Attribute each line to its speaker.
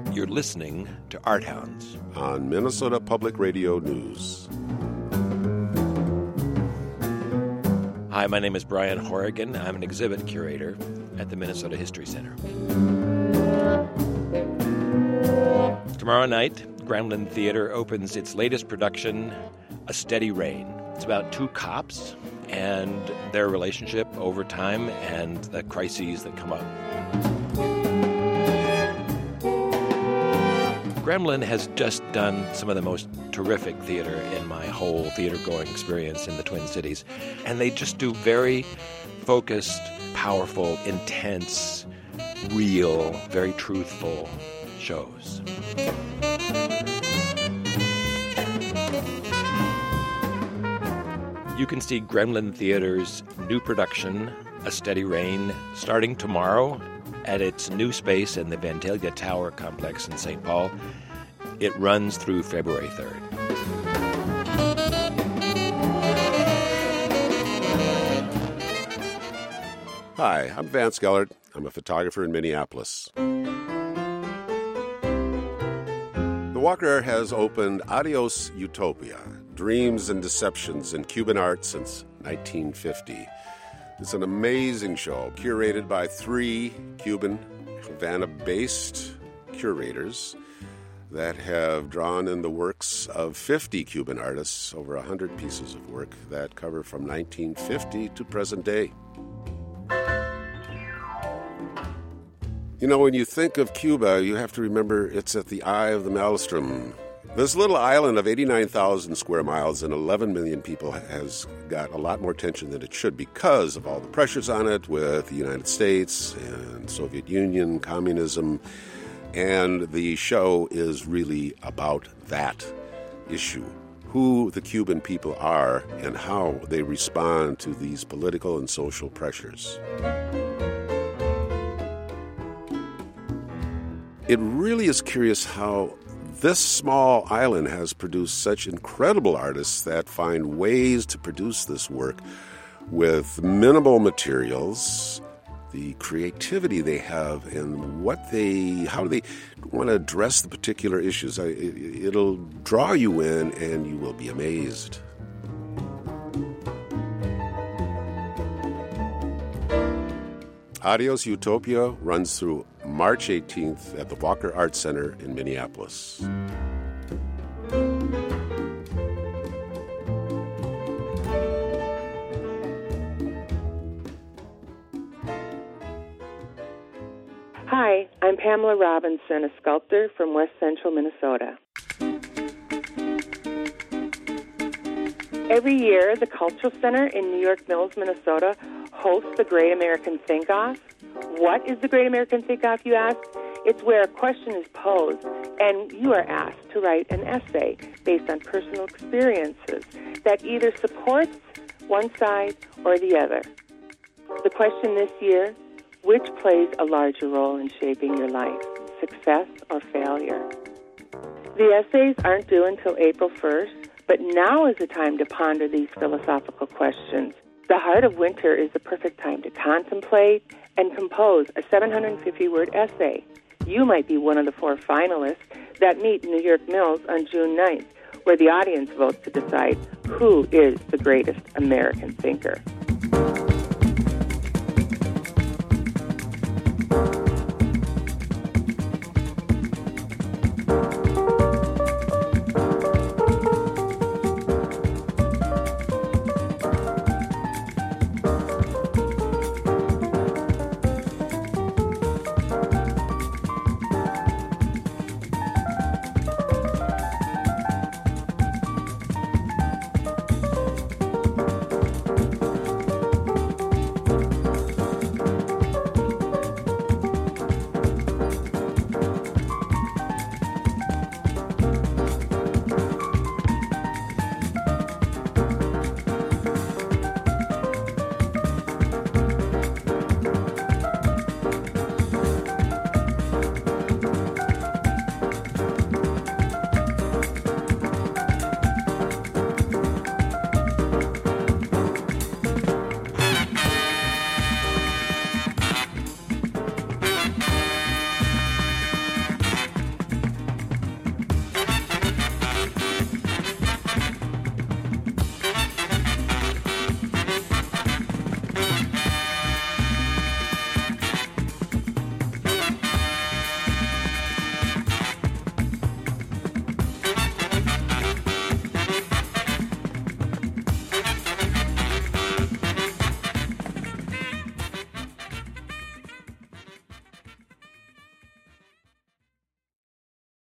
Speaker 1: You're listening to Art Hounds
Speaker 2: on Minnesota Public Radio News.
Speaker 1: Hi, my name is Brian Horrigan. I'm an exhibit curator at the Minnesota History Center. Tomorrow night, Gremlin Theater opens its latest production, A Steady Rain. It's about two cops and their relationship over time and the crises that come up. Gremlin has just done some of the most terrific theater in my whole theater-going experience in the Twin Cities. And they just do very focused, powerful, intense, real, very truthful shows. You can see Gremlin Theater's new production, A Steady Rain, starting tomorrow at its new space in the Vandalia Tower complex in St. Paul. It runs through February 3rd.
Speaker 2: Hi, I'm Vance Gellert. I'm a photographer in Minneapolis. The Walker has opened Adios Utopia, Dreams and Deceptions in Cuban Art since 1950. It's an amazing show, curated by 3 Cuban, Havana-based curators that have drawn in the works of 50 Cuban artists, over 100 pieces of work that cover from 1950 to present day. You know, when you think of Cuba, you have to remember it's at the eye of the maelstrom. This little island of 89,000 square miles and 11 million people has got a lot more attention than it should because of all the pressures on it with the United States and Soviet Union, communism, and the show is really about that issue, who the Cuban people are and how they respond to these political and social pressures. It really is curious how this small island has produced such incredible artists that find ways to produce this work with minimal materials, the creativity they have, and how they want to address the particular issues. It'll draw you in, and you will be amazed. Adios Utopia runs through March 18th at the Walker Art Center in Minneapolis.
Speaker 3: Hi, I'm Pamela Robinson, a sculptor from West Central Minnesota. Every year, the Cultural Center in New York Mills, Minnesota, hosts the Great American Think-Off. What is the Great American Think-Off, you ask? It's where a question is posed, and you are asked to write an essay based on personal experiences that either supports one side or the other. The question this year: which plays a larger role in shaping your life, success or failure? The essays aren't due until April 1st, but now is the time to ponder these philosophical questions. The heart of winter is the perfect time to contemplate and compose a 750-word essay. You might be one of the 4 finalists that meet in New York Mills on June 9th, where the audience votes to decide who is the greatest American thinker.